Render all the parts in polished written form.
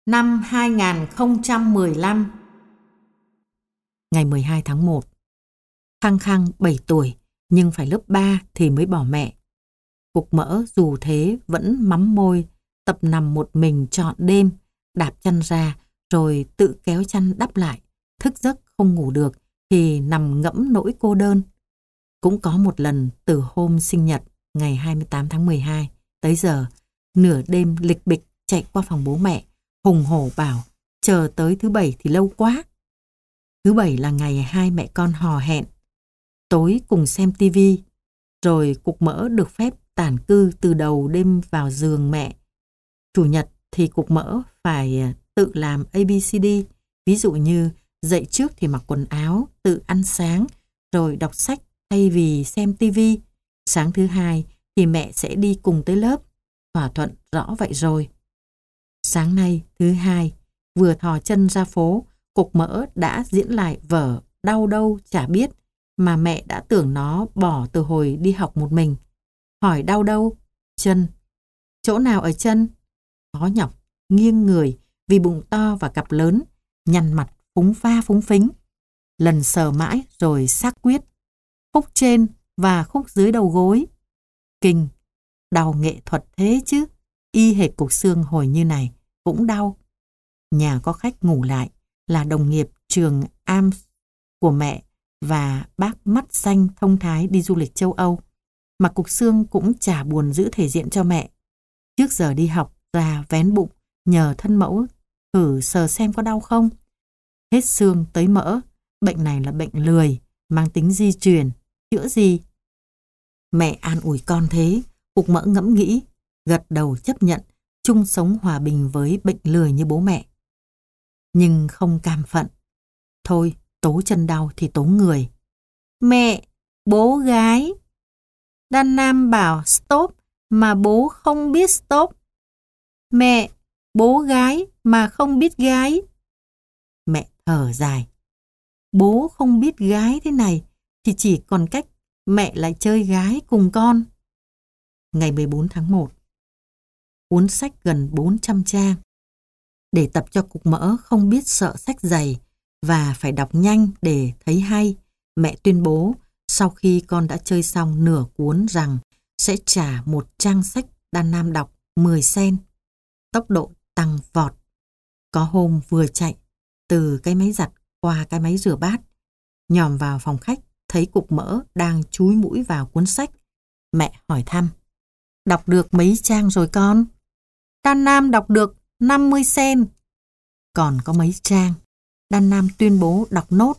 năm 2015. Ngày 12 tháng 1. Khăng khăng 7 tuổi nhưng phải lớp 3 thì mới bỏ mẹ. Cục Mỡ dù thế vẫn mắm môi, tập nằm một mình trọn đêm, đạp chăn ra rồi tự kéo chăn đắp lại. Thức giấc không ngủ được thì nằm ngẫm nỗi cô đơn. Cũng có một lần từ hôm sinh nhật ngày 28 tháng 12 tới giờ, nửa đêm lịch bịch chạy qua phòng bố mẹ, hùng hổ bảo chờ tới thứ Bảy thì lâu quá. Thứ Bảy là ngày hai mẹ con hò hẹn, tối cùng xem tivi, rồi Cục Mỡ được phép tản cư từ đầu đêm vào giường mẹ. Chủ nhật thì Cục Mỡ phải tự làm ABCD, ví dụ như dậy trước thì mặc quần áo, tự ăn sáng, rồi đọc sách thay vì xem tivi. Sáng thứ Hai thì mẹ sẽ đi cùng tới lớp, thỏa thuận rõ vậy rồi. Sáng nay thứ Hai, vừa thò chân ra phố, Cục Mỡ đã diễn lại vở Đau đâu chả biết mà mẹ đã tưởng nó bỏ từ hồi đi học một mình. Hỏi đau đâu? Chân. Chỗ nào ở chân? Khó nhọc, nghiêng người vì bụng to và cặp lớn, nhăn mặt phúng pha phúng phính. Lần sờ mãi rồi xác quyết. Khúc trên và khúc dưới đầu gối. Kinh, đau nghệ thuật thế chứ, y hệt cục xương hồi như này cũng đau. Nhà có khách ngủ lại là đồng nghiệp trường AMS của mẹ và bác mắt xanh thông thái đi du lịch châu Âu, mà cục xương cũng chả buồn giữ thể diện cho mẹ. Trước giờ đi học ra vén bụng nhờ thân mẫu thử sờ xem có đau không. Hết xương tới mỡ, bệnh này là bệnh lười, mang tính di truyền, chữa gì? Mẹ an ủi con thế, Cục Mỡ ngẫm nghĩ, gật đầu chấp nhận chung sống hòa bình với bệnh lười như bố mẹ. Nhưng không cam phận. Thôi, tố chân đau thì tố người. Mẹ, bố gái. Đan Nam bảo stop mà bố không biết stop. Mẹ, bố gái mà không biết gái. Mẹ thở dài. Bố không biết gái thế này thì chỉ còn cách mẹ lại chơi gái cùng con. Ngày 14 tháng 1. Cuốn sách gần 400 trang. Để tập cho Cục Mỡ không biết sợ sách dày và phải đọc nhanh để thấy hay, mẹ tuyên bố sau khi con đã chơi xong nửa cuốn rằng sẽ trả một trang sách Đan Nam đọc 10 sen. Tốc độ tăng vọt. Có hôm vừa chạy từ cái máy giặt qua cái máy rửa bát, nhòm vào phòng khách thấy Cục Mỡ đang chúi mũi vào cuốn sách. Mẹ hỏi thăm. Đọc được mấy trang rồi con? Đan Nam đọc được 50 sen. Còn có mấy trang? Đan Nam tuyên bố đọc nốt.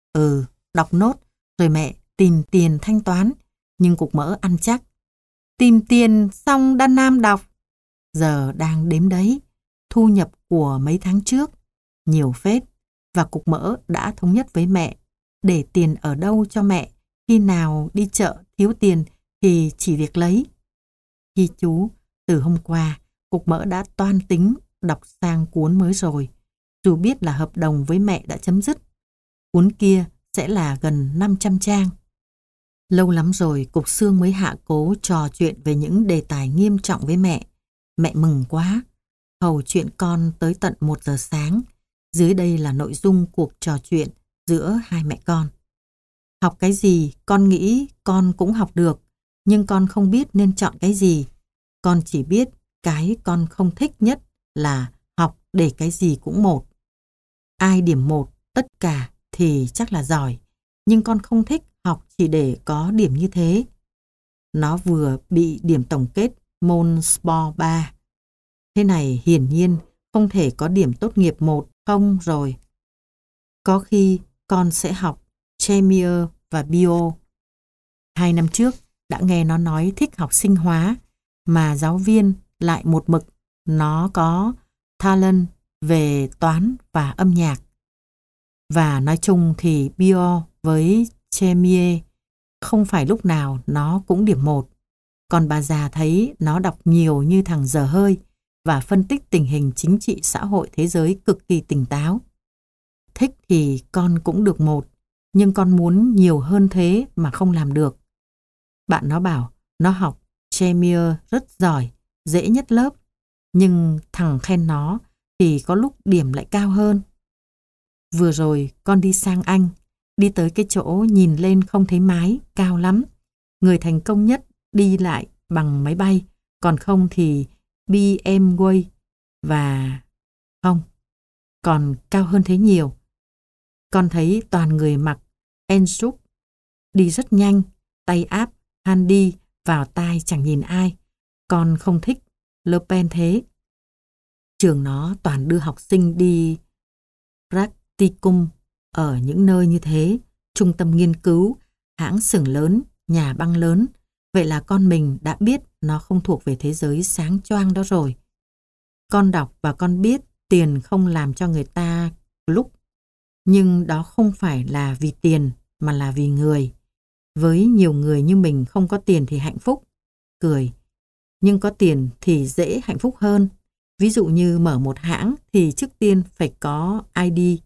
Đọc nốt rồi mẹ tìm tiền thanh toán. Nhưng Cục Mỡ ăn chắc. Tìm tiền xong Đan Nam đọc. Giờ đang đếm đấy. Thu nhập của mấy tháng trước nhiều phết, và Cục Mỡ đã thống nhất với mẹ để tiền ở đâu cho mẹ, khi nào đi chợ thiếu tiền thì chỉ việc lấy. Ghi chú, từ hôm qua Cục Mỡ đã toan tính đọc sang cuốn mới rồi, dù biết là hợp đồng với mẹ đã chấm dứt. Cuốn kia sẽ là gần 500 trang. Lâu lắm rồi Cục Xương mới hạ cố trò chuyện về những đề tài nghiêm trọng với mẹ. Mẹ mừng quá, hầu chuyện con tới tận 1 giờ sáng. Dưới đây là nội dung cuộc trò chuyện giữa hai mẹ con. Học cái gì con nghĩ con cũng học được, nhưng con không biết nên chọn cái gì. Con chỉ biết cái con không thích nhất là học để cái gì cũng 1. Ai điểm 1 tất cả thì chắc là giỏi, nhưng con không thích học chỉ để có điểm như thế. Nó vừa bị điểm tổng kết môn Sport 3. Thế này hiển nhiên không thể có điểm tốt nghiệp 1 không rồi. Có khi con sẽ học Chemie và Bio. 2 năm trước đã nghe nó nói thích học sinh hóa, mà giáo viên lại một mực nó có talent về toán và âm nhạc. Và nói chung thì Bio với Chemie không phải lúc nào nó cũng điểm 1. Còn bà già thấy nó đọc nhiều như thằng dở hơi và phân tích tình hình chính trị xã hội thế giới cực kỳ tỉnh táo. Thích thì con cũng được 1, nhưng con muốn nhiều hơn thế mà không làm được. Bạn nó bảo nó học Chemie rất giỏi, dễ nhất lớp, nhưng thằng khen nó thì có lúc điểm lại cao hơn. Vừa rồi con đi sang Anh, đi tới cái chỗ nhìn lên không thấy mái, cao lắm. Người thành công nhất đi lại bằng máy bay, còn không thì BMW và... không, còn cao hơn thế nhiều. Con thấy toàn người mặc Ensuite, đi rất nhanh, tay áp, handy, vào tai chẳng nhìn ai. Con không thích Le Pen thế. Trường nó toàn đưa học sinh đi practicum ở những nơi như thế, trung tâm nghiên cứu, hãng xưởng lớn, nhà băng lớn. Vậy là con mình đã biết nó không thuộc về thế giới sáng choang đó rồi. Con đọc và con biết tiền không làm cho người ta lúc. Nhưng đó không phải là vì tiền mà là vì người. Với nhiều người như mình không có tiền thì hạnh phúc. Cười. Nhưng có tiền thì dễ hạnh phúc hơn. Ví dụ như mở một hãng thì trước tiên phải có ID.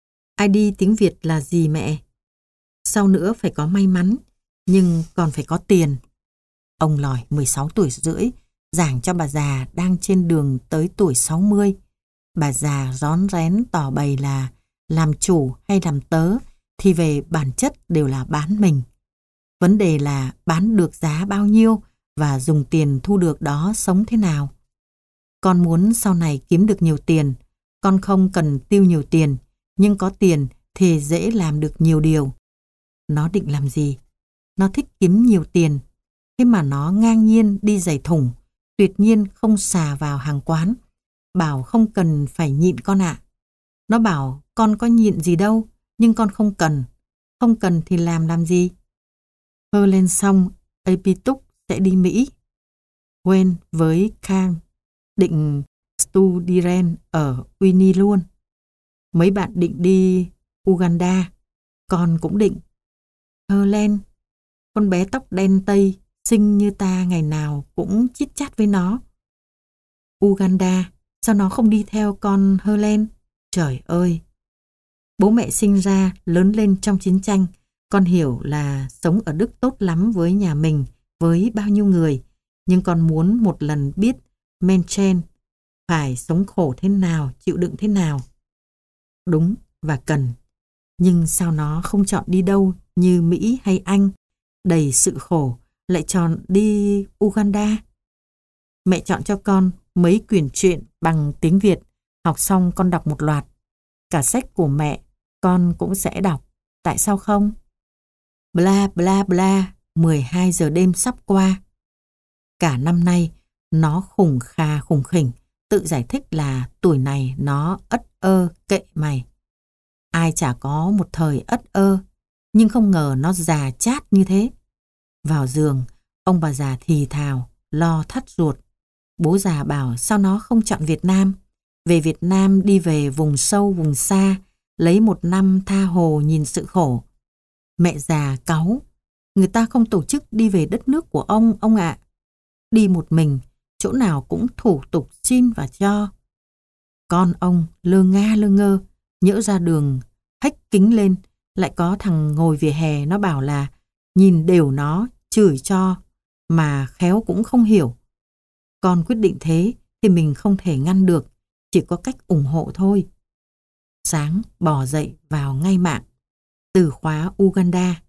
ID tiếng Việt là gì mẹ? Sau nữa phải có may mắn, nhưng còn phải có tiền. Ông Lòi 16 tuổi rưỡi, giảng cho bà già đang trên đường tới tuổi 60. Bà già rón rén tỏ bày là làm chủ hay làm tớ thì về bản chất đều là bán mình. Vấn đề là bán được giá bao nhiêu và dùng tiền thu được đó sống thế nào. Con muốn sau này kiếm được nhiều tiền, con không cần tiêu nhiều tiền, nhưng có tiền thì dễ làm được nhiều điều. Nó định làm gì? Nó thích kiếm nhiều tiền, thế mà nó ngang nhiên đi giày thùng, tuyệt nhiên không xà vào hàng quán. Bảo không cần phải nhịn con ạ. Nó bảo con có nhịn gì đâu, nhưng con không cần. Không cần thì làm gì? Hơ lên xong, Epitúc sẽ đi Mỹ. Quen với Kang, định Studiren ở Winnie luôn. Mấy bạn định đi Uganda, con cũng định. Helen, con bé tóc đen tây, xinh như ta ngày nào cũng chít chát với nó. Uganda, sao nó không đi theo con Helen? Trời ơi! Bố mẹ sinh ra, lớn lên trong chiến tranh. Con hiểu là sống ở Đức tốt lắm với nhà mình, với bao nhiêu người. Nhưng con muốn một lần biết Menchen phải sống khổ thế nào, chịu đựng thế nào. Đúng và cần. Nhưng sao nó không chọn đi đâu như Mỹ hay Anh, đầy sự khổ, lại chọn đi Uganda? Mẹ chọn cho con mấy quyển truyện bằng tiếng Việt, học xong con đọc một loạt. Cả sách của mẹ con cũng sẽ đọc. Tại sao không? Bla bla bla, 12 giờ đêm sắp qua. Cả năm nay, nó khủng kha khủng khỉnh, tự giải thích là tuổi này nó ất ơ kệ mày. Ai chả có một thời ất ơ, nhưng không ngờ nó già chát như thế. Vào giường, ông bà già thì thào, lo thắt ruột. Bố già bảo sao nó không chọn Việt Nam. Về Việt Nam đi về vùng sâu vùng xa, lấy một năm tha hồ nhìn sự khổ. Mẹ già cáu, người ta không tổ chức đi về đất nước của ông ạ. Đi một mình, chỗ nào cũng thủ tục xin và cho. Con ông lơ nga lơ ngơ, nhỡ ra đường, hách kính lên, lại có thằng ngồi vỉa hè nó bảo là nhìn đều nó, chửi cho, mà khéo cũng không hiểu. Con quyết định thế thì mình không thể ngăn được, chỉ có cách ủng hộ thôi. Sáng bò dậy vào ngay mạng, từ khóa Uganda.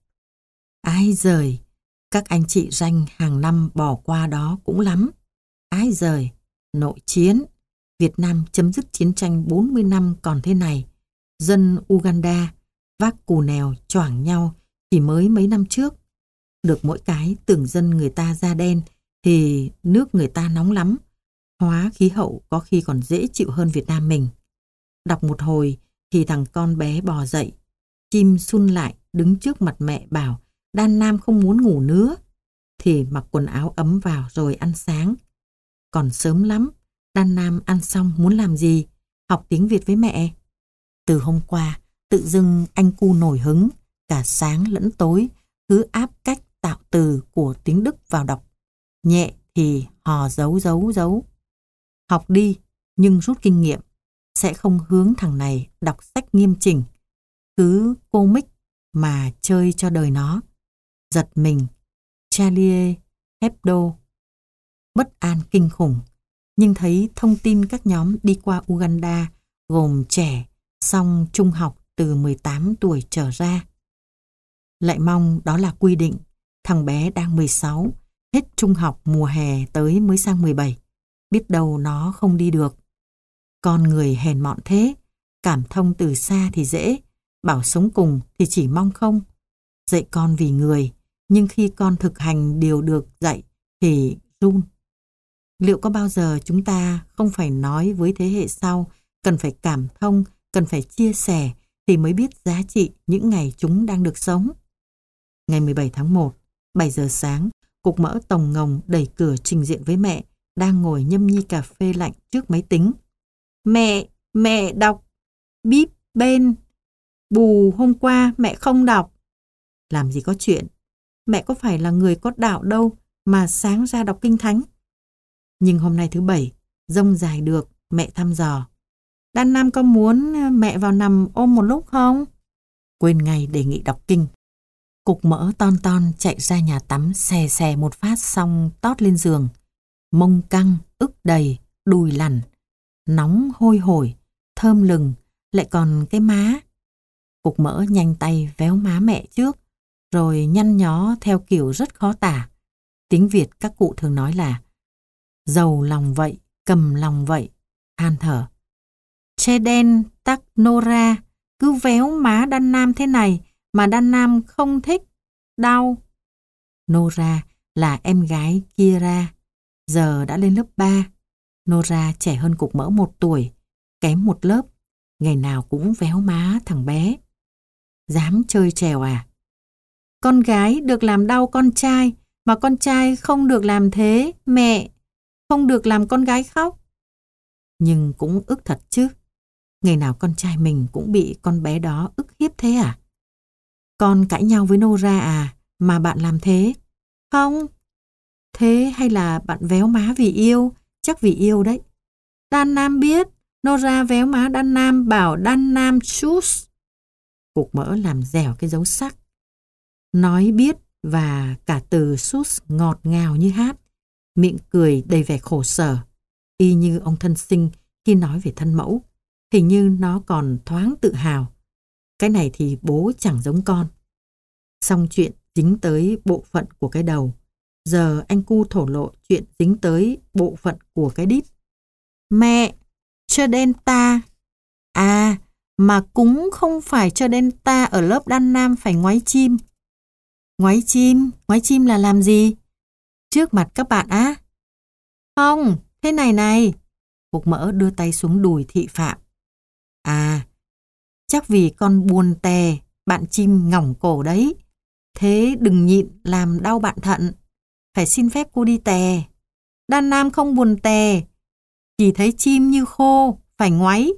Ái giời, các anh chị ranh hàng năm bỏ qua đó cũng lắm. Ái giời, nội chiến, Việt Nam chấm dứt chiến tranh 40 năm còn thế này. Dân Uganda vác cù nèo choảng nhau chỉ mới mấy năm trước. Được mỗi cái tưởng dân người ta da đen thì nước người ta nóng lắm. Hóa khí hậu có khi còn dễ chịu hơn Việt Nam mình. Đọc một hồi thì thằng con bé bò dậy. Chim sun lại đứng trước mặt mẹ bảo Đan Nam không muốn ngủ nữa. Thì mặc quần áo ấm vào rồi ăn sáng. Còn sớm lắm, Đan Nam ăn xong muốn làm gì? Học tiếng Việt với mẹ. Từ hôm qua, tự dưng anh cu nổi hứng, cả sáng lẫn tối, cứ áp cách tạo từ của tiếng Đức vào đọc. Nhẹ thì hò giấu. Học đi, nhưng rút kinh nghiệm, sẽ không hướng thằng này đọc sách nghiêm chỉnh. Cứ comic mà chơi cho đời nó. Giật mình, Charlie Hebdo. Bất an kinh khủng. nhưng thấy thông tin các nhóm đi qua Uganda gồm trẻ xong trung học từ 18 tuổi trở ra. Lại mong đó là quy định, thằng bé đang 16, hết trung học mùa hè tới mới sang 17. Biết đâu nó không đi được. Con người hèn mọn thế, cảm thông từ xa thì dễ, bảo sống cùng thì chỉ mong không. Dạy con vì người, nhưng khi con thực hành điều được dạy thì run. Liệu có bao giờ chúng ta không phải nói với thế hệ sau cần phải cảm thông, cần phải chia sẻ thì mới biết giá trị những ngày chúng đang được sống? Ngày 17 tháng 1, 7 giờ sáng, Cục Mỡ tồng ngồng đẩy cửa trình diện với mẹ, đang ngồi nhâm nhi cà phê lạnh trước máy tính. Mẹ đọc bíp bên. Bù hôm qua mẹ không đọc. Làm gì có chuyện. Mẹ có phải là người có đạo đâu mà sáng ra đọc kinh thánh. Nhưng hôm nay thứ Bảy, rông dài được, mẹ thăm dò. Đan Nam có muốn mẹ vào nằm ôm một lúc không? Quên ngay đề nghị đọc kinh. Cục Mỡ ton chạy ra nhà tắm xè một phát xong tót lên giường. Mông căng, ức đầy, đùi lằn, nóng hôi hổi, thơm lừng, lại còn cái má. Cục Mỡ nhanh tay véo má mẹ trước, rồi nhăn nhó theo kiểu rất khó tả. Tiếng Việt các cụ thường nói là giàu lòng vậy, cầm lòng vậy, than thở. Che đen tắc Nora cứ véo má Đan Nam thế này mà Đan Nam không thích, đau. Nora là em gái Kira, giờ đã lên lớp 3. Nora trẻ hơn Cục Mỡ 1 tuổi, kém một lớp, ngày nào cũng véo má thằng bé. Dám chơi trèo à? Con gái được làm đau con trai, mà con trai không được làm thế, mẹ. Không được làm con gái khóc. Nhưng cũng ức thật chứ. Ngày nào con trai mình cũng bị con bé đó ức hiếp thế à? Con cãi nhau với Nora à, mà bạn làm thế? Không. Thế hay là bạn véo má vì yêu? Chắc vì yêu đấy. Đan Nam biết. Nora véo má Đan Nam bảo Đan Nam choose. Cục Mỡ làm dẻo cái dấu sắc. Nói biết và cả từ choose ngọt ngào như hát. Miệng cười đầy vẻ khổ sở. Y như ông thân sinh khi nói về thân mẫu. Hình như nó còn thoáng tự hào. Cái này thì bố chẳng giống con. Xong chuyện dính tới bộ phận của cái đầu. Giờ anh cu thổ lộ chuyện dính tới bộ phận của cái đít. Mẹ, chơ đen ta. À, mà cũng không phải chơ đen ta ở lớp Đan Nam phải ngoái chim. Ngoái chim là làm gì? Trước mặt các bạn á? Không, thế này. Cục Mỡ đưa tay xuống đùi thị phạm. À, chắc vì con buồn tè, bạn chim ngỏng cổ đấy. Thế đừng nhịn làm đau bạn thận. Phải xin phép cô đi tè. Đan Nam không buồn tè, chỉ thấy chim như khô, phải ngoáy.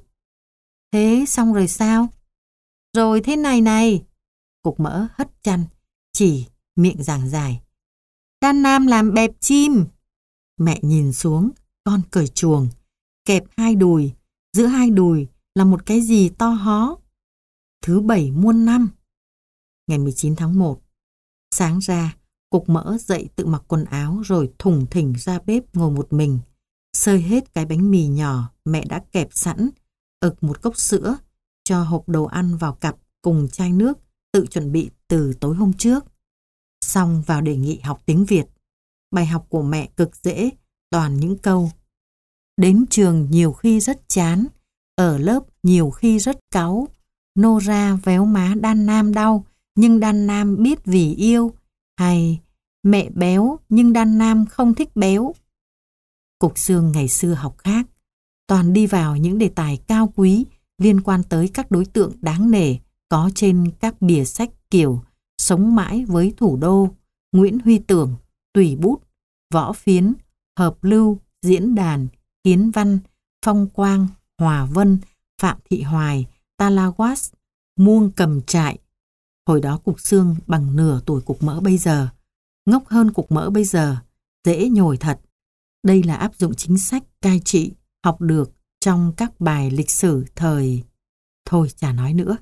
Thế xong rồi sao? Rồi thế này. Cục Mỡ hất chăn, chỉ miệng giảng giải. Đan Nam làm bẹp chim. Mẹ nhìn xuống, con cởi chuồng, kẹp hai đùi, giữa hai đùi là một cái gì to hó. Thứ Bảy muôn năm. Ngày 19 tháng 1. Sáng ra, Cục Mỡ dậy tự mặc quần áo rồi thủng thỉnh ra bếp ngồi một mình. Xơi hết cái bánh mì nhỏ mẹ đã kẹp sẵn, ực một cốc sữa, cho hộp đồ ăn vào cặp cùng chai nước tự chuẩn bị từ tối hôm trước. Xong vào đề nghị học tiếng Việt. Bài học của mẹ cực dễ, toàn những câu. Đến trường nhiều khi rất chán, ở lớp nhiều khi rất cáu. Nora véo má Đan Nam đau, nhưng Đan Nam biết vì yêu. Hay mẹ béo nhưng Đan Nam không thích béo. Cục Xương ngày xưa học khác, toàn đi vào những đề tài cao quý liên quan tới các đối tượng đáng nể có trên các bìa sách kiểu Sống mãi với thủ đô, Nguyễn Huy Tưởng, Tùy bút, Võ Phiến, Hợp Lưu, Diễn đàn, Kiến Văn, Phong Quang, Hòa Vân, Phạm Thị Hoài, Talawas, Muông Cầm Trại. Hồi đó Cục Xương bằng nửa tuổi Cục Mỡ bây giờ, ngốc hơn Cục Mỡ bây giờ, dễ nhồi thật. Đây là áp dụng chính sách cai trị học được trong các bài lịch sử thời... Thôi chả nói nữa.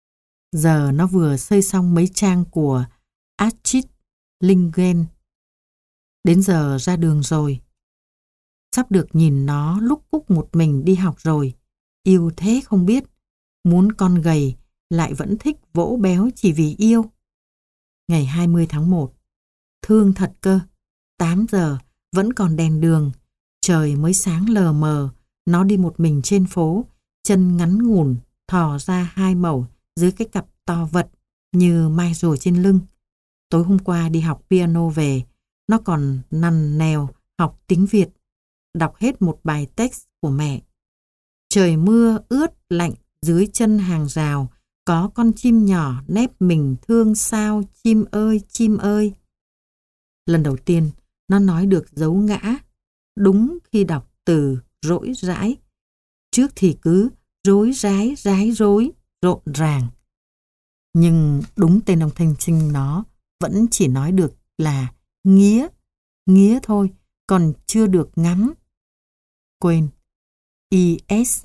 Giờ nó vừa xây xong mấy trang của Astrid Lindgren. Đến giờ ra đường rồi. Sắp được nhìn nó lúc cúc một mình đi học rồi. Yêu thế không biết. Muốn con gầy lại vẫn thích vỗ béo chỉ vì yêu. Ngày 20 tháng 1. Thương thật cơ. 8 giờ vẫn còn đèn đường. Trời mới sáng lờ mờ. Nó đi một mình trên phố. Chân ngắn ngủn thò ra hai mẩu dưới cái cặp to vật như mai rùa trên lưng. Tối hôm qua đi học piano về. Nó còn nằn nèo học tiếng Việt. Đọc hết một bài text của mẹ. Trời mưa ướt lạnh dưới chân hàng rào. Có con chim nhỏ nép mình thương sao chim ơi chim ơi. Lần đầu tiên nó nói được dấu ngã. Đúng khi đọc từ rỗi rãi. Trước thì cứ rối rái rái rối rộn ràng. Nhưng đúng tên ông thanh sinh nó vẫn chỉ nói được là nghía. Nghía thôi, còn chưa được ngắm. Quên. I.S.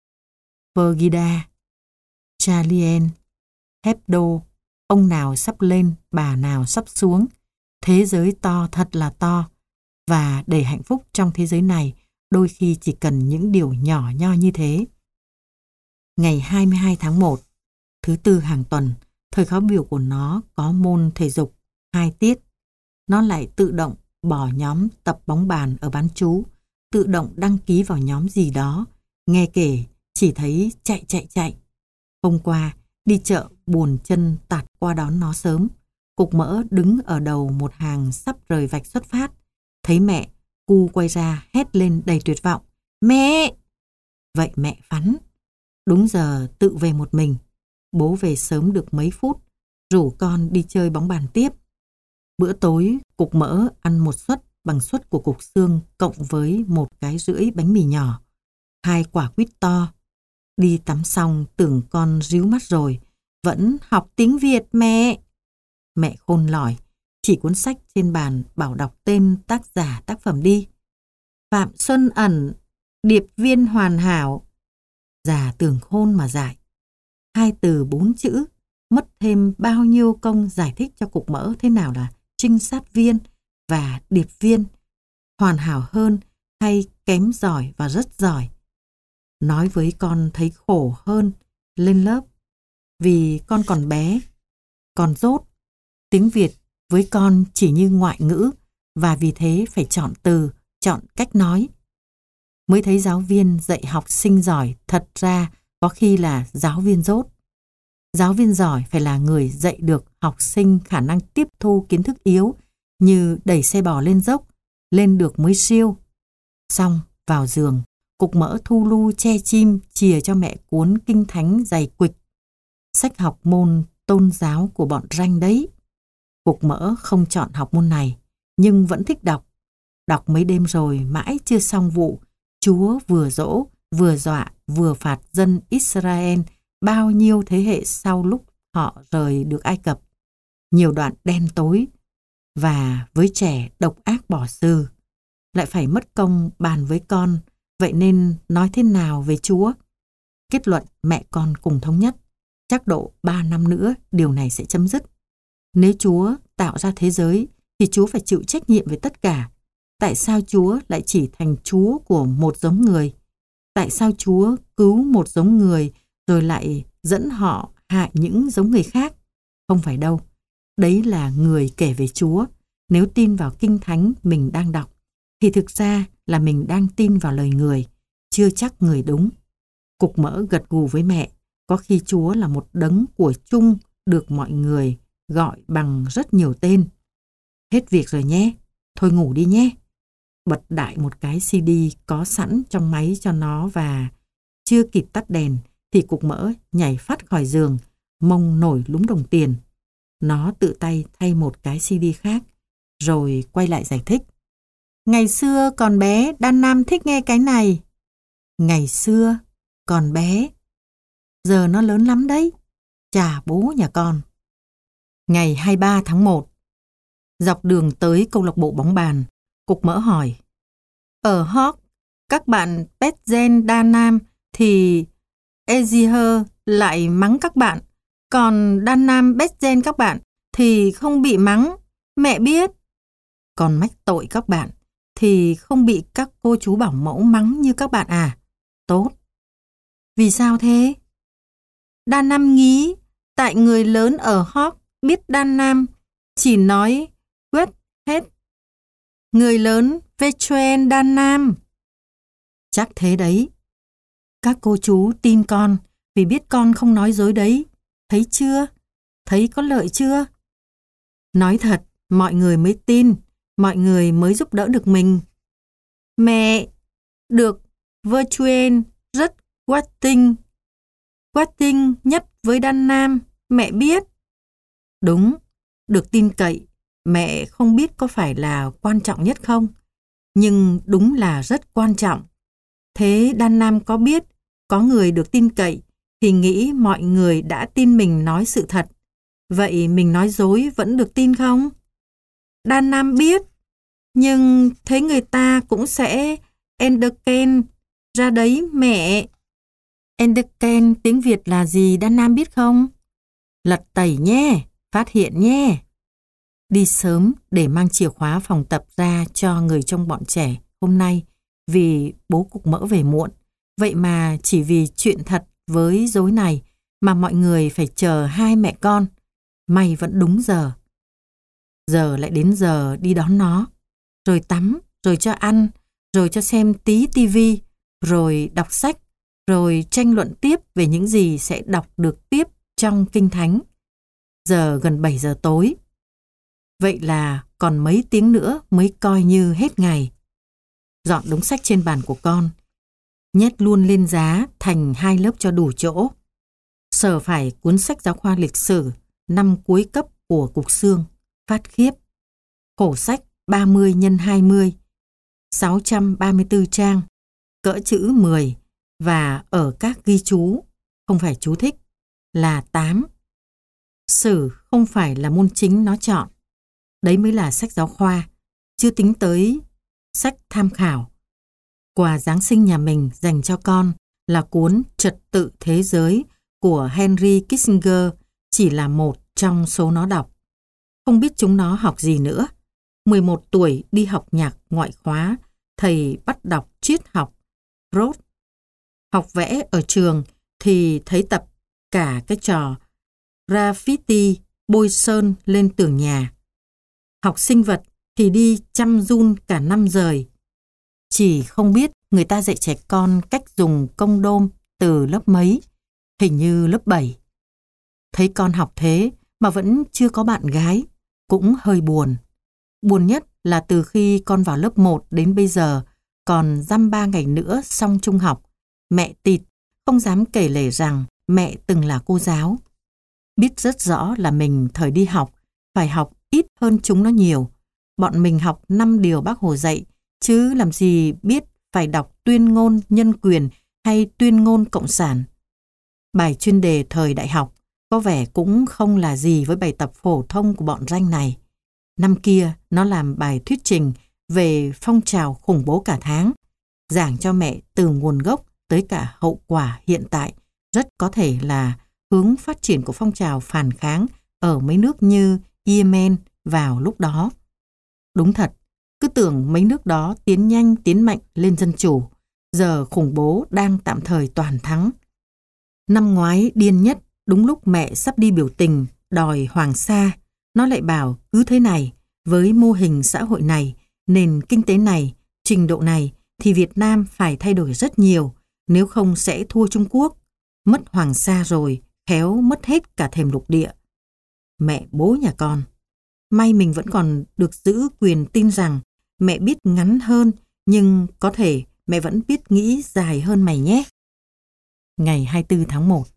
Pegida, Charlien, Hebdo, ông nào sắp lên, bà nào sắp xuống. Thế giới to thật là to. Và để hạnh phúc trong thế giới này, đôi khi chỉ cần những điều nhỏ nho như thế. Ngày 22 tháng 1, thứ tư hàng tuần, thời khóa biểu của nó có môn thể dục 2 tiết. Nó lại tự động bỏ nhóm tập bóng bàn ở bán trú, tự động đăng ký vào nhóm gì đó. Nghe kể chỉ thấy chạy. Hôm qua đi chợ buồn chân tạt qua đón nó sớm. Cục mỡ đứng ở đầu một hàng sắp rời vạch xuất phát. Thấy mẹ, cu quay ra hét lên đầy tuyệt vọng. Mẹ! Vậy mẹ phắn. Đúng giờ tự về một mình. Bố về sớm được mấy phút, rủ con đi chơi bóng bàn tiếp. Bữa tối, cục mỡ ăn một suất bằng suất của cục xương cộng với 1,5 cái bánh mì nhỏ, 2 quả quýt to. Đi tắm xong tưởng con ríu mắt rồi, vẫn học tiếng Việt mẹ. Mẹ khôn lỏi, chỉ cuốn sách trên bàn bảo đọc tên tác giả tác phẩm đi. Phạm Xuân Ẩn, điệp viên hoàn hảo. Già tưởng khôn mà dại. 2 từ 4 chữ, mất thêm bao nhiêu công giải thích cho cục mỡ thế nào là trinh sát viên và điệp viên. Hoàn hảo hơn hay kém giỏi và rất giỏi. Nói với con thấy khổ hơn lên lớp vì con còn bé, còn dốt. Tiếng Việt với con chỉ như ngoại ngữ và vì thế phải chọn từ, chọn cách nói. Mới thấy giáo viên dạy học sinh giỏi thật ra có khi là giáo viên dốt. Giáo viên giỏi phải là người dạy được học sinh khả năng tiếp thu kiến thức yếu như đẩy xe bò lên dốc, lên được mới siêu. Xong vào giường, cục mỡ thu lu che chim chìa cho mẹ cuốn kinh thánh dày quịch. Sách học môn tôn giáo của bọn ranh đấy. Cục mỡ không chọn học môn này, nhưng vẫn thích đọc. Đọc mấy đêm rồi mãi chưa xong vụ. Chúa vừa dỗ, vừa dọa, vừa phạt dân Israel bao nhiêu thế hệ sau lúc họ rời được Ai Cập. Nhiều đoạn đen tối và với trẻ độc ác bỏ xừ. Lại phải mất công bàn với con, vậy nên nói thế nào về Chúa? Kết luận mẹ con cùng thống nhất, chắc độ 3 năm nữa điều này sẽ chấm dứt. Nếu Chúa tạo ra thế giới thì Chúa phải chịu trách nhiệm về tất cả. Tại sao Chúa lại chỉ thành Chúa của một giống người? Tại sao Chúa cứu một giống người rồi lại dẫn họ hại những giống người khác? Không phải đâu. Đấy là người kể về Chúa. Nếu tin vào kinh thánh mình đang đọc, thì thực ra là mình đang tin vào lời người, chưa chắc người đúng. Cục mỡ gật gù với mẹ, có khi Chúa là một đấng của chung được mọi người gọi bằng rất nhiều tên. Hết việc rồi nhé, thôi ngủ đi nhé. Bật đại một cái CD có sẵn trong máy cho nó và chưa kịp tắt đèn thì cục mỡ nhảy phát khỏi giường, mông nổi lúm đồng tiền. Nó tự tay thay một cái CD khác, rồi quay lại giải thích. Ngày xưa còn bé, Đan Nam thích nghe cái này. Ngày xưa còn bé, giờ nó lớn lắm đấy. Chà bố nhà con. Ngày 23 tháng 1, dọc đường tới câu lạc bộ bóng bàn, cục mỡ hỏi. Ở Hawk, các bạn Petgen Đan Nam thì Eziher lại mắng các bạn, còn Đan Nam Petgen các bạn thì không bị mắng. Mẹ biết. Con mách tội các bạn, thì không bị các cô chú bảo mẫu mắng như các bạn à? Tốt. Vì sao thế? Đan Nam nghĩ tại người lớn ở Hawk biết Đan Nam chỉ nói quét hết. Người lớn Vetruen Đan Nam. Chắc thế đấy. Các cô chú tin con vì biết con không nói dối đấy. Thấy chưa? Thấy có lợi chưa? Nói thật, mọi người mới tin, mọi người mới giúp đỡ được mình. Mẹ được Vetruen rất quát tinh nhất với Đan Nam, mẹ biết. Đúng, được tin cậy, mẹ không biết có phải là quan trọng nhất không? Nhưng đúng là rất quan trọng. Thế Đan Nam có biết, có người được tin cậy, thì nghĩ mọi người đã tin mình nói sự thật. Vậy mình nói dối vẫn được tin không? Đan Nam biết, nhưng thế người ta cũng sẽ enderken ra đấy mẹ. Enderken tiếng Việt là gì Đan Nam biết không? Lật tẩy nhé, phát hiện nhé. Đi sớm để mang chìa khóa phòng tập ra cho người trông bọn trẻ hôm nay vì bố Cục Mỡ về muộn. Vậy mà chỉ vì chuyện thật với dối này mà mọi người phải chờ hai mẹ con. May vẫn đúng giờ. Giờ lại đến giờ đi đón nó. Rồi tắm, rồi cho ăn, rồi cho xem tí tivi, rồi đọc sách, rồi tranh luận tiếp về những gì sẽ đọc được tiếp trong Kinh Thánh. Giờ gần 7 giờ tối. Vậy là còn mấy tiếng nữa mới coi như hết ngày. Dọn đống sách trên bàn của con, nhét luôn lên giá thành 2 lớp cho đủ chỗ. Sờ phải cuốn sách giáo khoa lịch sử năm cuối cấp của Cục Xương, phát khiếp. Khổ sách 30 x 20, 634 trang, cỡ chữ 10 và ở các ghi chú, không phải chú thích, là 8. Sử không phải là môn chính nó chọn. Đấy mới là sách giáo khoa, chưa tính tới sách tham khảo. Quà Giáng sinh nhà mình dành cho con là cuốn Trật tự thế giới của Henry Kissinger, chỉ là một trong số nó đọc. Không biết chúng nó học gì nữa. 11 tuổi đi học nhạc ngoại khóa, thầy bắt đọc triết học, Roth. Học vẽ ở trường thì thấy tập cả cái trò graffiti bôi sơn lên tường nhà. Học sinh vật thì đi chăm giun cả năm rời. Chỉ không biết người ta dạy trẻ con cách dùng công đôm từ lớp mấy, hình như lớp 7. Thấy con học thế mà vẫn chưa có bạn gái, cũng hơi buồn. Buồn nhất là từ khi con vào lớp 1 đến bây giờ, còn dăm 3 ngày nữa xong trung học, mẹ tịt, không dám kể lể rằng mẹ từng là cô giáo. Biết rất rõ là mình thời đi học, phải học ít hơn chúng nó nhiều. Bọn mình học 5 điều Bác Hồ dạy, chứ làm gì biết phải đọc tuyên ngôn nhân quyền hay tuyên ngôn cộng sản. Bài chuyên đề thời đại học có vẻ cũng không là gì với bài tập phổ thông của bọn ranh này. Năm kia nó làm bài thuyết trình về phong trào khủng bố cả tháng, giảng cho mẹ từ nguồn gốc tới cả hậu quả hiện tại, rất có thể là hướng phát triển của phong trào phản kháng ở mấy nước như Yemen vào lúc đó. Đúng thật, cứ tưởng mấy nước đó tiến nhanh tiến mạnh lên dân chủ, giờ khủng bố đang tạm thời toàn thắng. Năm ngoái điên nhất, đúng lúc mẹ sắp đi biểu tình đòi Hoàng Sa, nó lại bảo cứ thế này, với mô hình xã hội này, nền kinh tế này, trình độ này thì Việt Nam phải thay đổi rất nhiều, nếu không sẽ thua Trung Quốc. Mất Hoàng Sa rồi, khéo mất hết cả thềm lục địa. Mẹ bố nhà con, may mình vẫn còn được giữ quyền tin rằng mẹ biết ngắn hơn, nhưng có thể mẹ vẫn biết nghĩ dài hơn mày nhé. Ngày 24 tháng 1.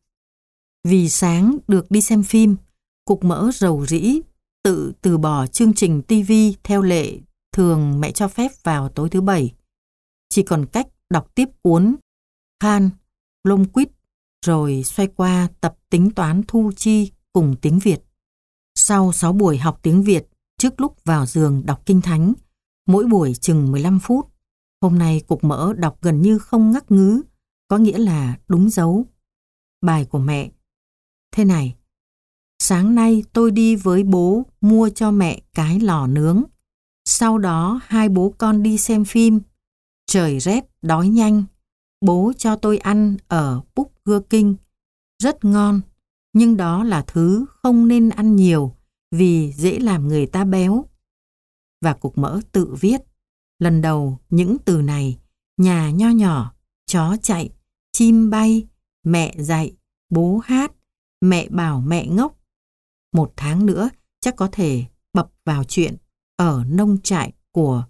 Vì sáng được đi xem phim, Cục Mỡ rầu rĩ, tự từ bỏ chương trình TV theo lệ thường mẹ cho phép vào tối thứ Bảy. Chỉ còn cách đọc tiếp cuốn Khan Blomquist rồi xoay qua tập tính toán thu chi cùng tiếng Việt. Sau 6 buổi học tiếng Việt, trước lúc vào giường đọc Kinh Thánh, mỗi buổi chừng 15 phút, hôm nay Cục Mỡ đọc gần như không ngắc ngứ, có nghĩa là đúng dấu. Bài của mẹ. Thế này, sáng nay tôi đi với bố mua cho mẹ cái lò nướng. Sau đó hai bố con đi xem phim. Trời rét, đói nhanh. Bố cho tôi ăn ở Burger King. Rất ngon, nhưng đó là thứ không nên ăn nhiều vì dễ làm người ta béo. Và cục mỡ tự viết. Lần đầu những từ này: nhà nho nhỏ, chó chạy, chim bay, mẹ dạy, bố hát, mẹ bảo mẹ ngốc. 1 tháng nữa chắc có thể bập vào chuyện ở nông trại của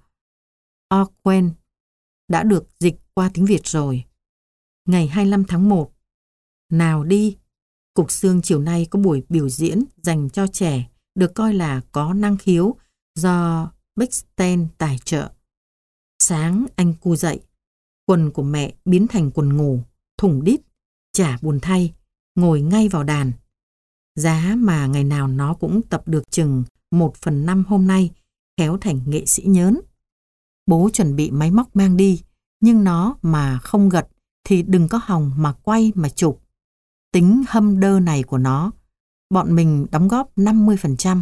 Orwell đã được dịch qua tiếng Việt rồi. Ngày 25 tháng 1. Nào đi, Cục Xương chiều nay có buổi biểu diễn dành cho trẻ được coi là có năng khiếu do Bechstein tài trợ. Sáng anh cu dậy, quần của mẹ biến thành quần ngủ, thủng đít, chả buồn thay, ngồi ngay vào đàn. Giá mà ngày nào nó cũng tập được chừng 1/5 hôm nay, khéo thành nghệ sĩ nhớn. Bố chuẩn bị máy móc mang đi, nhưng nó mà không gật thì đừng có hòng mà quay mà chụp. Tính hâm đơ này của nó, bọn mình đóng góp 50%.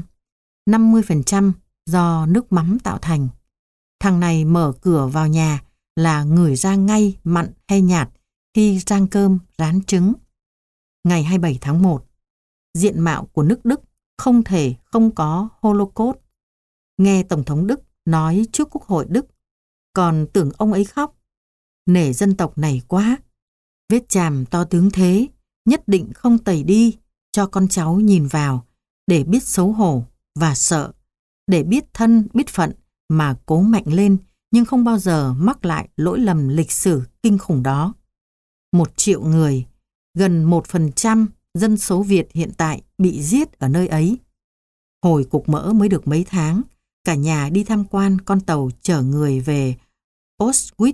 50% do nước mắm tạo thành. Thằng này mở cửa vào nhà là ngửi ra ngay mặn hay nhạt khi rang cơm rán trứng. Ngày 27 tháng 1. Diện mạo của nước Đức không thể không có Holocaust. Nghe Tổng thống Đức nói trước Quốc hội Đức, còn tưởng ông ấy khóc. Nể dân tộc này quá. Vết chàm to tướng thế, nhất định không tẩy đi, cho con cháu nhìn vào, để biết xấu hổ và sợ, để biết thân biết phận mà cố mạnh lên, nhưng không bao giờ mắc lại lỗi lầm lịch sử kinh khủng đó. 1 triệu người, gần 1% dân số Việt hiện tại bị giết ở nơi ấy. Hồi cục mỡ mới được mấy tháng, cả nhà đi tham quan con tàu chở người về Auschwitz,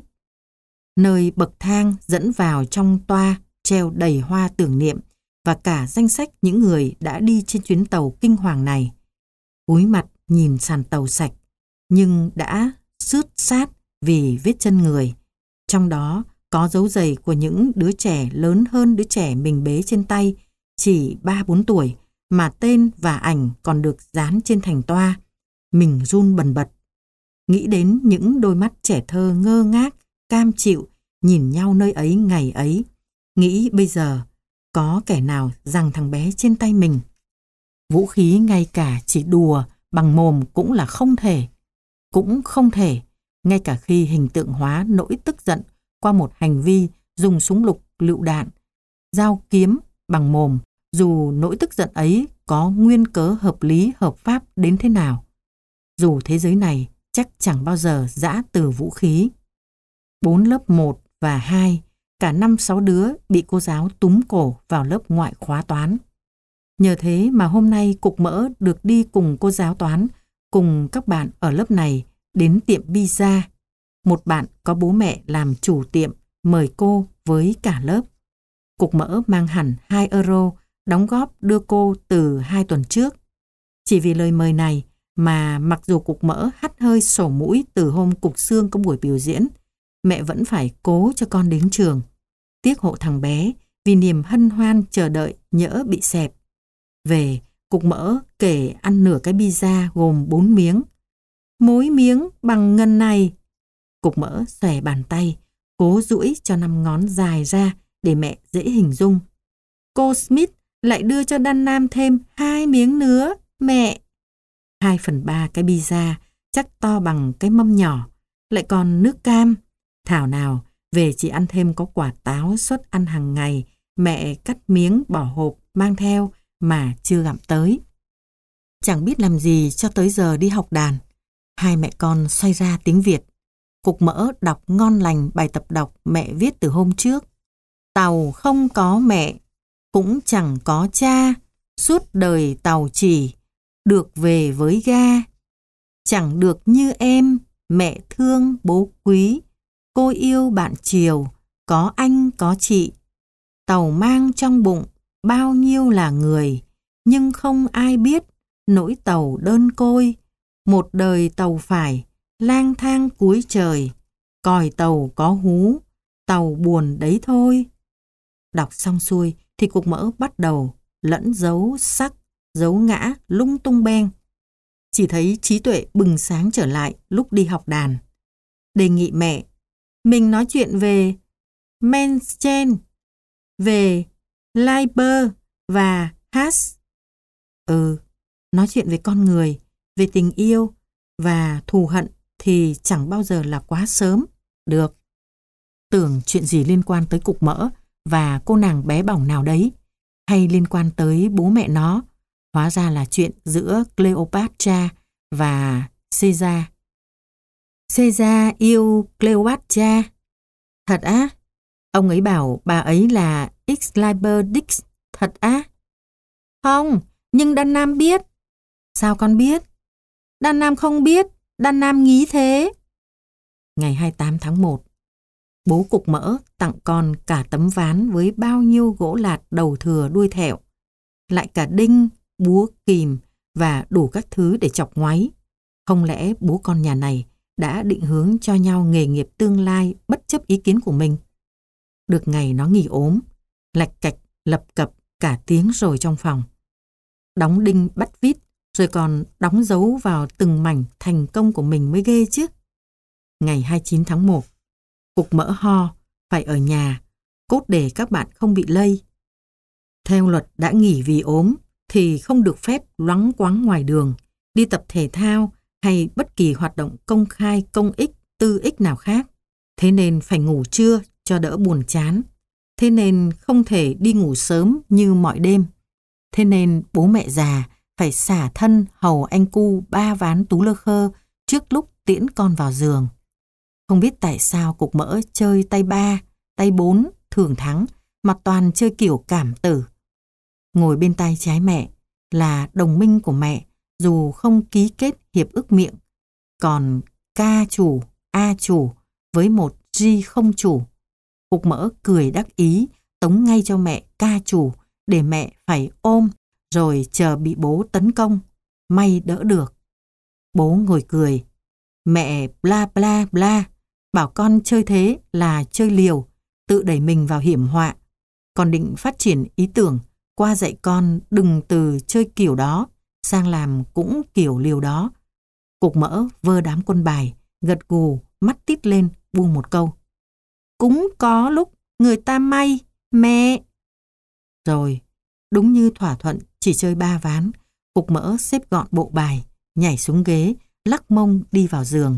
nơi bậc thang dẫn vào trong toa treo đầy hoa tưởng niệm và cả danh sách những người đã đi trên chuyến tàu kinh hoàng này. Cúi mặt nhìn sàn tàu sạch, nhưng đã xước sát vì vết chân người. Trong đó có dấu giày của những đứa trẻ lớn hơn đứa trẻ mình bế trên tay, chỉ 3-4 tuổi, mà tên và ảnh còn được dán trên thành toa. Mình run bần bật. Nghĩ đến những đôi mắt trẻ thơ ngơ ngác, cam chịu, nhìn nhau nơi ấy ngày ấy. Nghĩ bây giờ, có kẻ nào giằng thằng bé trên tay mình. Vũ khí ngay cả chỉ đùa bằng mồm cũng là không thể. Cũng không thể, ngay cả khi hình tượng hóa nỗi tức giận qua một hành vi dùng súng lục lựu đạn, dao kiếm bằng mồm, dù nỗi tức giận ấy có nguyên cớ hợp lý hợp pháp đến thế nào. Dù thế giới này chắc chẳng bao giờ giã từ vũ khí. 4 lớp 1 và 2, cả 5-6 đứa bị cô giáo túm cổ vào lớp ngoại khóa toán. Nhờ thế mà hôm nay cục mỡ được đi cùng cô giáo toán, cùng các bạn ở lớp này đến tiệm pizza. Một bạn có bố mẹ làm chủ tiệm mời cô với cả lớp. Cục mỡ mang hẳn 2 euro đóng góp đưa cô từ 2 tuần trước. Chỉ vì lời mời này mà mặc dù cục mỡ hắt hơi sổ mũi từ hôm Cục Xương có buổi biểu diễn, mẹ vẫn phải cố cho con đến trường. Tiếc hộ thằng bé vì niềm hân hoan chờ đợi nhỡ bị xẹp. Về, cục mỡ kể ăn nửa cái pizza gồm 4 miếng. Mỗi miếng bằng ngân này. Cục mỡ xòe bàn tay, cố duỗi cho 5 ngón dài ra để mẹ dễ hình dung. Cô Smith lại đưa cho Đan Nam thêm 2 miếng nữa, mẹ. 2/3 cái pizza chắc to bằng cái mâm nhỏ, lại còn nước cam. Thảo nào về chỉ ăn thêm có quả táo suất ăn hàng ngày, mẹ cắt miếng bỏ hộp mang theo mà chưa gặm tới. Chẳng biết làm gì cho tới giờ đi học đàn. Hai mẹ con xoay ra tiếng Việt. Cục mỡ đọc ngon lành bài tập đọc mẹ viết từ hôm trước. Tàu không có mẹ, cũng chẳng có cha, suốt đời tàu chỉ được về với ga. Chẳng được như em, mẹ thương bố quý, cô yêu bạn chiều, có anh có chị. Tàu mang trong bụng bao nhiêu là người, nhưng không ai biết nỗi tàu đơn côi. Một đời tàu phải lang thang cuối trời, còi tàu có hú, tàu buồn đấy thôi. Đọc xong xuôi thì cục mỡ bắt đầu lẫn dấu sắc, dấu ngã lung tung beng. chỉ thấy trí tuệ bừng sáng trở lại lúc đi học đàn. Đề nghị mẹ, mình nói chuyện về Menschen, về Leiber và Hass. Nói chuyện về con người, về tình yêu và thù hận thì chẳng bao giờ là quá sớm. Được. Tưởng chuyện gì liên quan tới cục mỡ và cô nàng bé bỏng nào đấy, hay liên quan tới bố mẹ nó, hóa ra là chuyện giữa Cleopatra và Caesar. Caesar yêu Cleopatra. Thật á? Ông ấy bảo bà ấy là Excalibur Dix. Thật á? Không, nhưng Đan Nam biết. Sao con biết? Đan Nam không biết, Đan Nam nghĩ thế. Ngày 28 tháng 1, bố cục mỡ tặng con cả tấm ván với bao nhiêu gỗ lạt đầu thừa đuôi thẹo, lại cả đinh, búa, kìm và đủ các thứ để chọc ngoáy. Không lẽ bố con nhà này đã định hướng cho nhau nghề nghiệp tương lai bất chấp ý kiến của mình? Được ngày nó nghỉ ốm, lạch cạch lập cập cả tiếng rồi trong phòng. Đóng đinh bắt vít rồi còn đóng dấu vào từng mảnh thành công của mình mới ghê chứ. Ngày 29 tháng 1, cục mỡ ho, phải ở nhà, cốt để các bạn không bị lây. Theo luật đã nghỉ vì ốm thì không được phép loắng quắng ngoài đường, đi tập thể thao hay bất kỳ hoạt động công khai công ích, tư ích nào khác. Thế nên phải ngủ trưa cho đỡ buồn chán. Thế nên không thể đi ngủ sớm như mọi đêm. Thế nên bố mẹ già phải xả thân hầu anh cu 3 ván tú lơ khơ trước lúc tiễn con vào giường. Không biết tại sao cục mỡ chơi tay 3, tay 4 thường thắng mà toàn chơi kiểu cảm tử. Ngồi bên tay trái mẹ là đồng minh của mẹ dù không ký kết hiệp ước miệng. Còn ca chủ, a chủ với một G không chủ. Cục mỡ cười đắc ý tống ngay cho mẹ ca chủ để mẹ phải ôm rồi chờ bị bố tấn công. May đỡ được. Bố ngồi cười. Mẹ bla bla bla, bảo con chơi thế là chơi liều, tự đẩy mình vào hiểm họa. Con định phát triển ý tưởng qua dạy con đừng từ chơi kiểu đó sang làm cũng kiểu liều đó. Cục mỡ vơ đám quân bài, gật gù, mắt tít lên, buông một câu. Cũng có lúc người ta may, mẹ. Rồi, đúng như thỏa thuận chỉ chơi 3 ván, cục mỡ xếp gọn bộ bài, nhảy xuống ghế, lắc mông đi vào giường.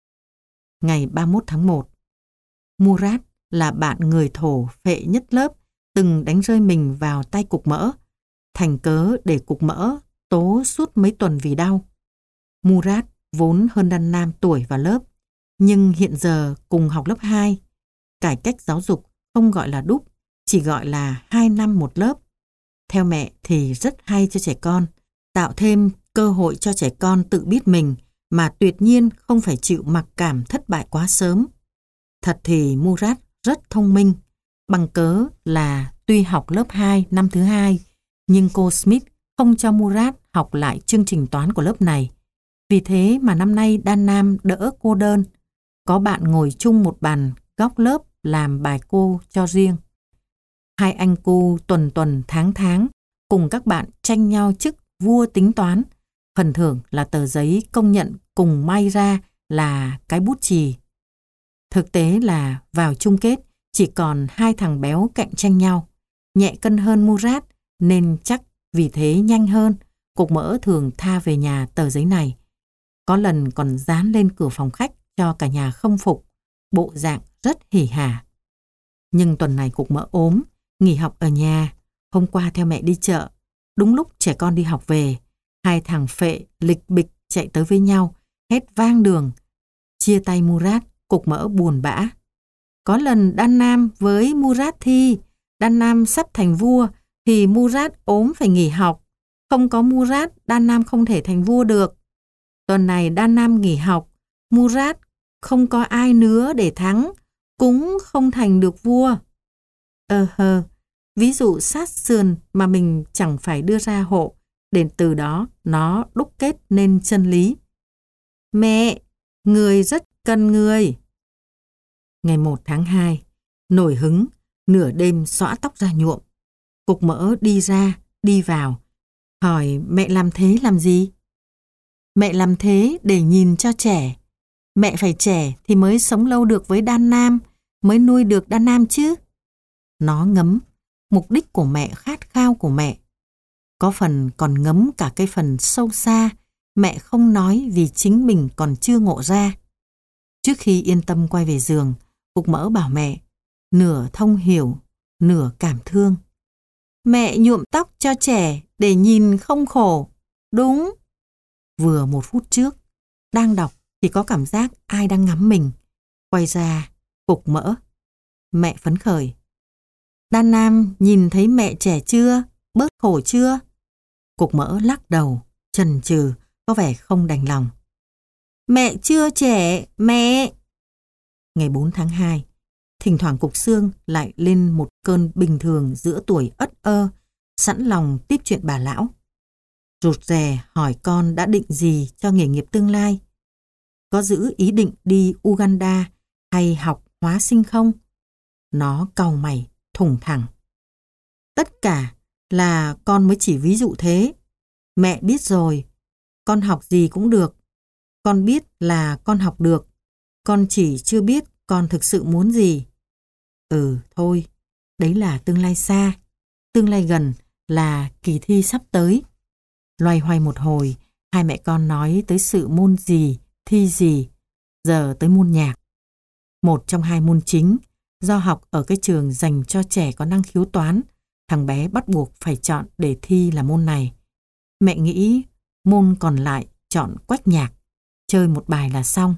Ngày 31 tháng 1, Murat là bạn người thổ phệ nhất lớp, từng đánh rơi mình vào tay cục mỡ, thành cớ để cục mỡ tố suốt mấy tuần vì đau. Murat vốn hơn Đan Nam tuổi và lớp, nhưng hiện giờ cùng học lớp 2. Cải cách giáo dục không gọi là đúc, chỉ gọi là 2 năm một lớp. Theo mẹ thì rất hay cho trẻ con, tạo thêm cơ hội cho trẻ con tự biết mình mà tuyệt nhiên không phải chịu mặc cảm thất bại quá sớm. Thật thì Murat rất thông minh, bằng cớ là tuy học lớp 2 năm thứ 2, nhưng cô Smith không cho Murat học lại chương trình toán của lớp này. Vì thế mà năm nay Đan Nam đỡ cô đơn, có bạn ngồi chung một bàn góc lớp làm bài cô cho riêng. Hai anh cu tuần tháng cùng các bạn tranh nhau chức vua tính toán. Phần thưởng là tờ giấy công nhận cùng may ra là cái bút chì. Thực tế là vào chung kết chỉ còn 2 thằng béo cạnh tranh nhau. Nhẹ cân hơn Murat nên chắc vì thế nhanh hơn. Cục mỡ thường tha về nhà tờ giấy này. Có lần còn dán lên cửa phòng khách cho cả nhà khâm phục. Bộ dạng rất hỉ hả. Nhưng tuần này cục mỡ ốm, nghỉ học ở nhà. Hôm qua theo mẹ đi chợ. Đúng lúc trẻ con đi học về, 2 thằng phệ lịch bịch chạy tới với nhau, hét vang đường. Chia tay Murat, cục mỡ buồn bã. Có lần Đan Nam với Murat thi, Đan Nam sắp thành vua thì Murat ốm phải nghỉ học. Không có Murat, Đan Nam không thể thành vua được. Tuần này Đan Nam nghỉ học, Murat không có ai nữa để thắng, cũng không thành được vua. Ví dụ sát sườn mà mình chẳng phải đưa ra hộ, để từ đó nó đúc kết nên chân lý. Mẹ, người rất cần người. Ngày 1 tháng 2, nổi hứng, nửa đêm xõa tóc ra nhuộm. Cục mỡ đi ra, đi vào, hỏi mẹ làm thế làm gì? Mẹ làm thế để nhìn cho trẻ. Mẹ phải trẻ thì mới sống lâu được với Đan Nam, mới nuôi được Đan Nam chứ. Nó ngấm mục đích của mẹ, khát khao của mẹ. Có phần còn ngấm cả cái phần sâu xa, mẹ không nói vì chính mình còn chưa ngộ ra. Trước khi yên tâm quay về giường, Cục Mỡ bảo mẹ, nửa thông hiểu, nửa cảm thương. Mẹ nhuộm tóc cho trẻ để nhìn không khổ. Đúng. Vừa 1 phút trước, đang đọc thì có cảm giác ai đang ngắm mình. Quay ra, Cục Mỡ. Mẹ phấn khởi. Đan Nam nhìn thấy mẹ trẻ chưa? Bớt khổ chưa? Cục Mỡ lắc đầu, chần chừ, có vẻ không đành lòng. Mẹ chưa trẻ, mẹ. Ngày 4 tháng 2, thỉnh thoảng Cục Xương lại lên một cơn bình thường giữa tuổi ất ơ, sẵn lòng tiếp chuyện bà lão. Rụt rè hỏi con đã định gì cho nghề nghiệp tương lai. Có giữ ý định đi Uganda hay học hóa sinh không? Nó cau mày, thủng thẳng. Tất cả là con mới chỉ ví dụ thế. Mẹ biết rồi, con học gì cũng được. Con biết là con học được. Con chỉ chưa biết con thực sự muốn gì. Thôi, đấy là tương lai xa. Tương lai gần là kỳ thi sắp tới. Loay hoay một hồi, hai mẹ con nói tới sự môn gì, thi gì, giờ tới môn nhạc. Một trong 2 môn chính, do học ở cái trường dành cho trẻ có năng khiếu toán, thằng bé bắt buộc phải chọn để thi là môn này. Mẹ nghĩ môn còn lại chọn quách nhạc, chơi một bài là xong.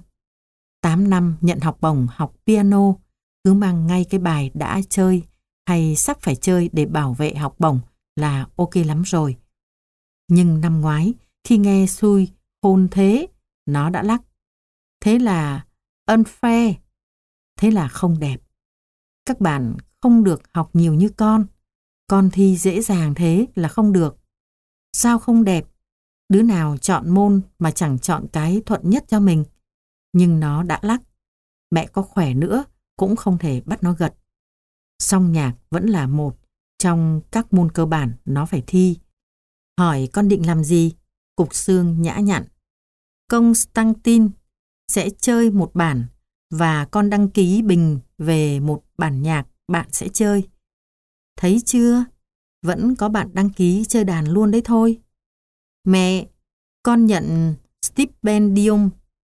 8 năm nhận học bổng học piano, cứ mang ngay cái bài đã chơi hay sắp phải chơi để bảo vệ học bổng là ok lắm rồi. Nhưng năm ngoái, khi nghe xui khôn thế, nó đã lắc. Thế là unfair, thế là không đẹp. Các bạn không được học nhiều như con thi dễ dàng thế là không được. Sao không đẹp? Đứa nào chọn môn mà chẳng chọn cái thuận nhất cho mình. Nhưng nó đã lắc. Mẹ có khỏe nữa cũng không thể bắt nó gật. Song nhạc vẫn là một trong các môn cơ bản nó phải thi. Hỏi con định làm gì? Cục Xương nhã nhặn. Constantine sẽ chơi một bản và con đăng ký Bình về một bản nhạc bạn sẽ chơi. Thấy chưa? Vẫn có bạn đăng ký chơi đàn luôn đấy thôi. Mẹ, con nhận stipendium.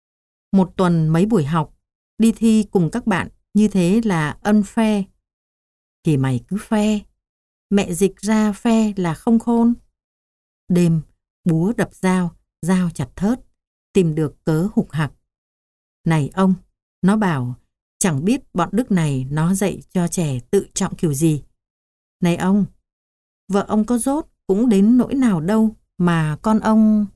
1 tuần mấy buổi học, đi thi cùng các bạn như thế là unfair. Thì mày cứ phe. Mẹ dịch ra phe là không khôn. Đêm, búa đập dao, dao chặt thớt, tìm được cớ hục hặc. Này ông, nó bảo chẳng biết bọn Đức này nó dạy cho trẻ tự trọng kiểu gì. Này ông, vợ ông có dốt cũng đến nỗi nào đâu mà con ông...